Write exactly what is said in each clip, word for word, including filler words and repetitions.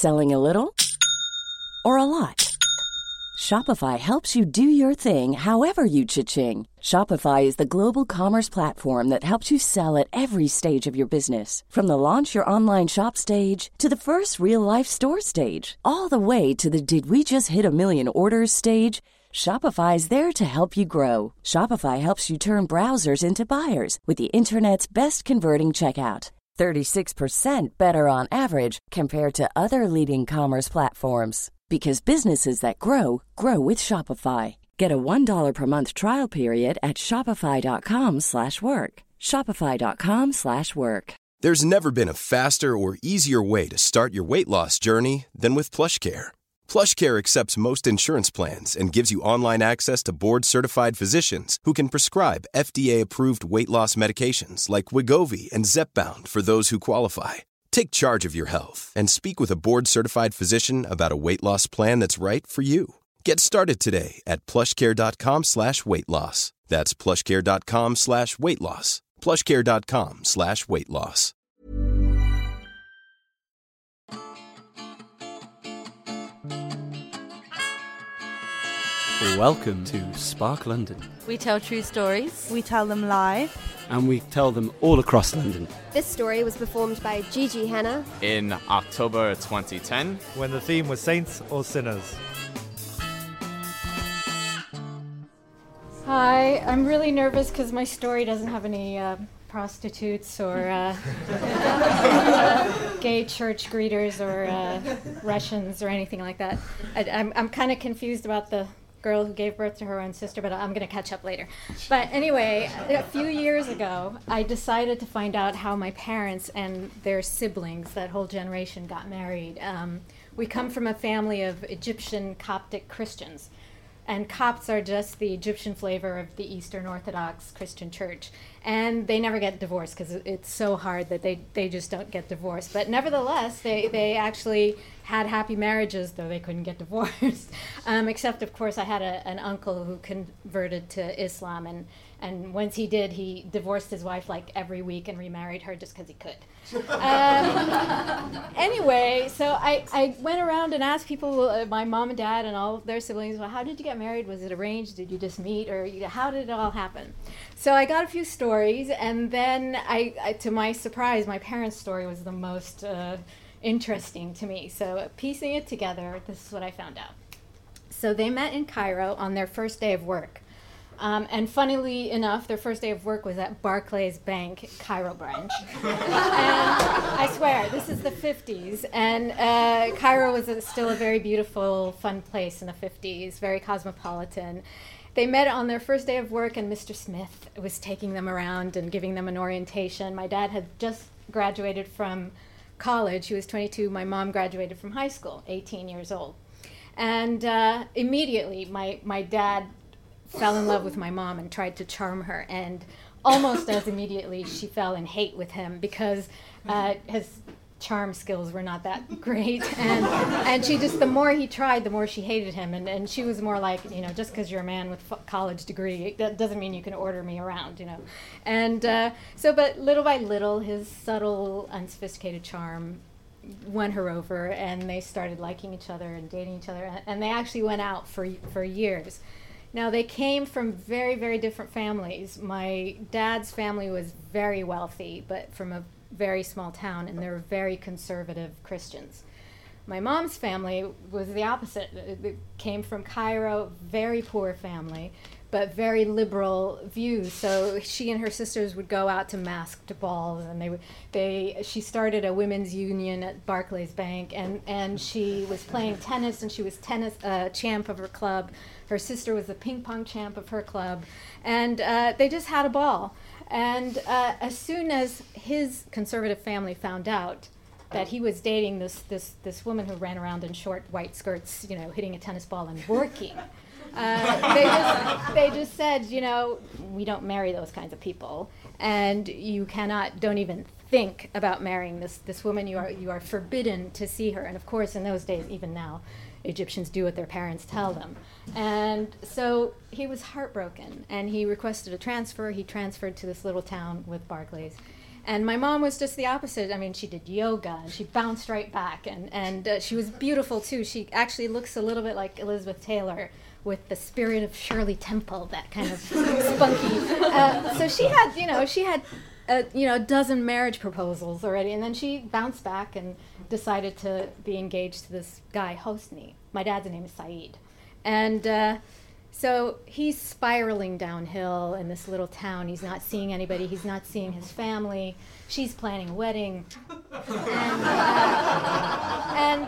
Selling a little or a lot? Shopify helps you do your thing however you cha-ching. Shopify is the global commerce platform that helps you sell at every stage of your business. From the launch your online shop stage to the first real-life store stage, all the way to the did we just hit a million orders stage. Shopify is there to help you grow. Shopify helps you turn browsers into buyers with the internet's best converting checkout. thirty-six percent better on average compared to other leading commerce platforms. Because businesses that grow, grow with Shopify. Get a one dollar per month trial period at shopify.com slash work. Shopify.com slash work. There's never been a faster or easier way to start your weight loss journey than with PlushCare. PlushCare accepts most insurance plans and gives you online access to board-certified physicians who can prescribe F D A-approved weight loss medications like Wegovy and Zepbound for those who qualify. Take charge of your health and speak with a board-certified physician about a weight loss plan that's right for you. Get started today at plushcare.com slash weight loss. That's plushcare.com slash weight loss. plushcare.com slash weight loss. Welcome to Spark London. We tell true stories. We tell them live. And we tell them all across London. This story was performed by Gigi Hanna in October twenty ten, when the theme was Saints or Sinners. Hi, I'm really nervous because my story doesn't have any uh, prostitutes or uh, gay church greeters or uh, Russians or anything like that. I, I'm, I'm kind of confused about the girl who gave birth to her own sister, but I'm going to catch up later. But anyway, a few years ago, I decided to find out how my parents and their siblings, that whole generation, got married. Um, we come from a family of Egyptian Coptic Christians. And Copts are just the Egyptian flavor of the Eastern Orthodox Christian church. And they never get divorced because it's so hard that they, they just don't get divorced. But nevertheless, they, they actually had happy marriages, though they couldn't get divorced. Um, except, of course, I had a, an uncle who converted to Islam. And, and once he did, he divorced his wife like every week and remarried her just because he could. Um, anyway, so I, I went around and asked people, uh, my mom and dad and all of their siblings, well, how did you get married? Was it arranged? Did you just meet? Or you know, how did it all happen? So I got a few stories, and then, I, I to my surprise, my parents' story was the most uh, interesting to me. So piecing it together, this is what I found out. So they met in Cairo on their first day of work. Um, and funnily enough, their first day of work was at Barclays Bank, Cairo branch. And I swear, this is the fifties. And uh, Cairo was a, still a very beautiful, fun place in the fifties, very cosmopolitan. They met on their first day of work, and Mister Smith was taking them around and giving them an orientation. My dad had just graduated from college. He was twenty-two. My mom graduated from high school, eighteen years old. And uh, immediately, my, my dad fell in love with my mom and tried to charm her, and almost as immediately she fell in hate with him because uh, his charm skills were not that great, and and she just, the more he tried, the more she hated him, and, and she was more like, you know, just because you're a man with a college degree, that doesn't mean you can order me around, you know. And uh, so, but little by little, his subtle, unsophisticated charm won her over, and they started liking each other and dating each other, and, and they actually went out for for years. Now, they came from very, very different families. My dad's family was very wealthy, but from a very small town, and they were very conservative Christians. My mom's family was the opposite. It came from Cairo, very poor family, but very liberal views. So she and her sisters would go out to masked balls, and they would, they, she started a women's union at Barclays Bank, and, and she was playing tennis, and she was tennis uh, champ of her club. Her sister was the ping pong champ of her club, and uh, they just had a ball. And uh, as soon as his conservative family found out that he was dating this, this, this woman who ran around in short white skirts, you know, hitting a tennis ball and working, uh, they, just, they just said, you know, we don't marry those kinds of people, and you cannot, don't even think about marrying this, this woman. You are, you are forbidden to see her. And of course, in those days, even now, Egyptians do what their parents tell them. And so he was heartbroken, and he requested a transfer. He transferred to this little town with Barclays. And my mom was just the opposite. I mean, she did yoga, and she bounced right back, and, and uh, she was beautiful, too. She actually looks a little bit like Elizabeth Taylor with the spirit of Shirley Temple, that kind of spunky. Uh, so she had, you know, she had, uh, you know, a dozen marriage proposals already, and then she bounced back and decided to be engaged to this guy, Hosni. My dad's name is Saeed. And uh, so he's spiraling downhill in this little town. He's not seeing anybody. He's not seeing his family. She's planning a wedding. And, uh, and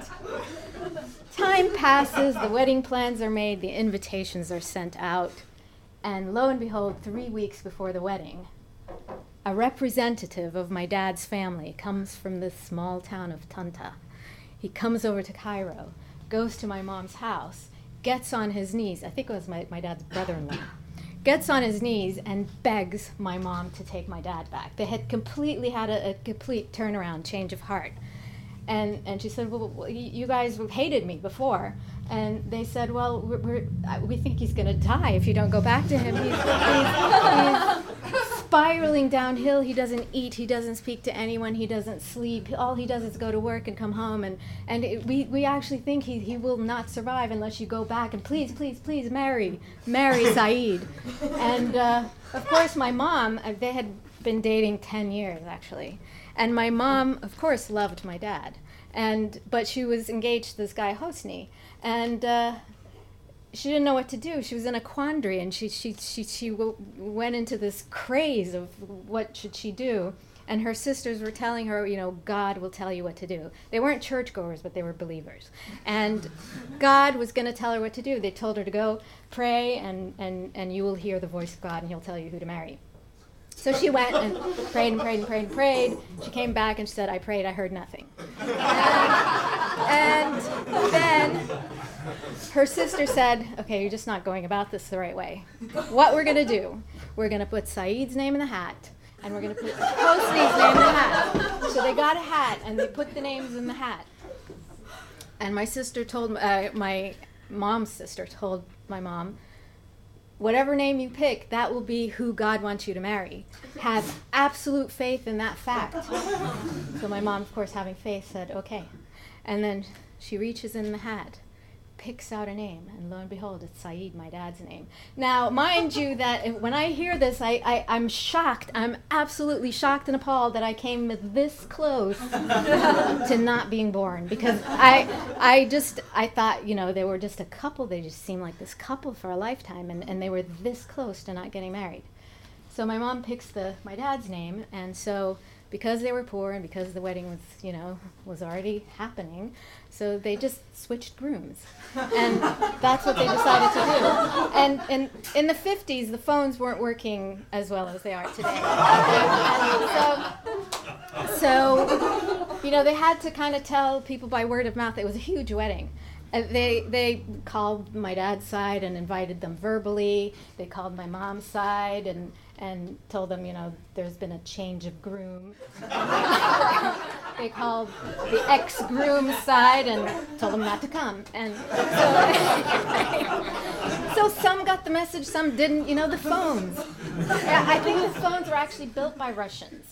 time passes. The wedding plans are made. The invitations are sent out. And lo and behold, three weeks before the wedding, a representative of my dad's family comes from this small town of Tanta. He comes over to Cairo, goes to my mom's house, gets on his knees, I think it was my, my dad's brother-in-law, gets on his knees and begs my mom to take my dad back. They had completely had a, a complete turnaround, change of heart. And and she said, well, well, you guys hated me before. And they said, well, we're, we're, uh, we think he's going to die if you don't go back to him. He's, he's, he's spiraling downhill. He doesn't eat. He doesn't speak to anyone. He doesn't sleep. All he does is go to work and come home. And, and it, we, we actually think he, he will not survive unless you go back. And please, please, please marry, marry Saeed. And, uh, of course, my mom, uh, they had been dating ten years, actually. And my mom, of course, loved my dad. And but she was engaged to this guy, Hosni. And uh, she didn't know what to do. She was in a quandary, and she she she she w- went into this craze of what should she do. And her sisters were telling her, you know, God will tell you what to do. They weren't churchgoers, but they were believers. And God was going to tell her what to do. They told her to go pray, and, and, and you will hear the voice of God, and he'll tell you who to marry. So she went and prayed and prayed and prayed and prayed. She came back and she said, I prayed, I heard nothing. And, and then her sister said, okay, you're just not going about this the right way. What we're going to do, we're going to put Saeed's name in the hat, and we're going to put Hosni's name in the hat. So they got a hat, and they put the names in the hat. And my sister told, uh, my mom's sister told my mom, whatever name you pick, that will be who God wants you to marry. Have absolute faith in that fact. So my mom, of course, having faith, said, okay. And then she reaches in the hat, picks out a name, and lo and behold, it's Saeed, my dad's name. Now, mind you that if, when I hear this, I, I, I'm shocked. I'm absolutely shocked and appalled that I came this close to not being born, because I I just, I thought, you know, they were just a couple. They just seemed like this couple for a lifetime, and, and they were this close to not getting married. So my mom picks the my dad's name, and so because they were poor and because the wedding was, you know, was already happening, so they just switched grooms. And that's what they decided to do. And, and in the fifties, the phones weren't working as well as they are today. And so, so, you know, they had to kind of tell people by word of mouth. It was a huge wedding. Uh, they they called my dad's side and invited them verbally. They called my mom's side and and told them, you know, there's been a change of groom. They called the ex-groom's side and told them not to come. And so, so some got the message, some didn't. You know, the phones. I think the phones were actually built by Russians.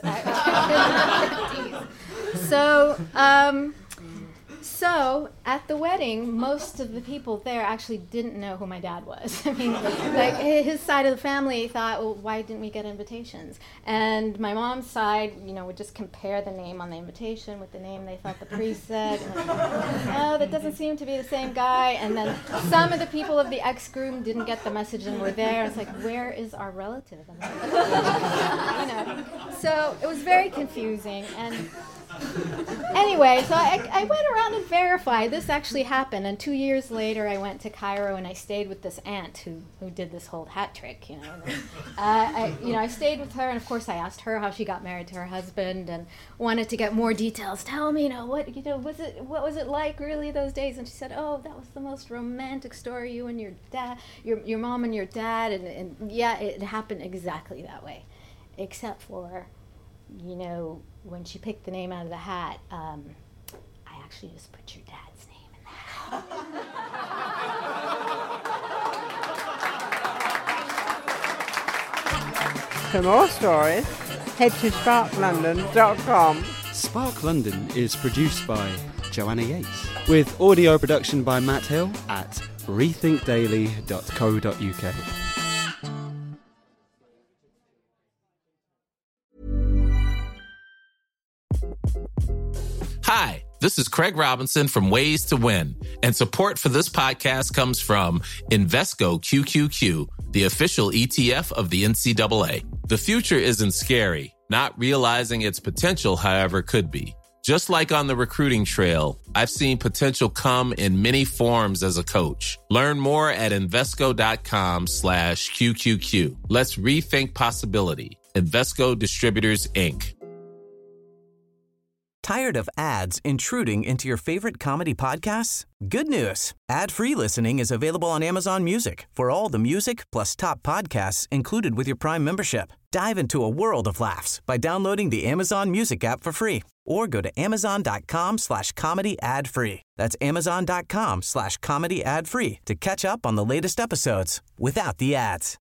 So. Um, So, at the wedding, most of the people there actually didn't know who my dad was. I mean, like, his side of the family thought, well, why didn't we get invitations? And my mom's side, you know, would just compare the name on the invitation with the name they thought the priest said. And like, oh, that doesn't seem to be the same guy. And then some of the people of the ex-groom didn't get the message and were there. It's like, where is our relative? And like, you know, so it was very confusing. And anyway, so I, I went around and verified this actually happened, and two years later I went to Cairo and I stayed with this aunt who, who did this whole hat trick, you know. And, uh, I, you know, I stayed with her, and of course I asked her how she got married to her husband and wanted to get more details. Tell me, you know, what you know was it what was it like really those days? And she said, oh, that was the most romantic story, you and your dad, your your mom and your dad, and, and yeah, it happened exactly that way, except for, you know, when she picked the name out of the hat, um, I actually just put your dad's name in the hat. For more stories, head to spark london dot com. Spark London is produced by Joanna Yates, with audio production by Matt Hill at rethink daily dot co dot uk. Hi, this is Craig Robinson from Ways to Win, and support for this podcast comes from Invesco Q Q Q, the official E T F of the N C double A. The future isn't scary. Not realizing its potential, however, could be. Just like on the recruiting trail, I've seen potential come in many forms as a coach. Learn more at Invesco.com slash QQQ. Let's rethink possibility. Invesco Distributors, Incorporated. Tired of ads intruding into your favorite comedy podcasts? Good news. Ad-free listening is available on Amazon Music for all the music plus top podcasts included with your Prime membership. Dive into a world of laughs by downloading the Amazon Music app for free or go to amazon.com slash comedy ad free. That's amazon.com slash comedy ad free to catch up on the latest episodes without the ads.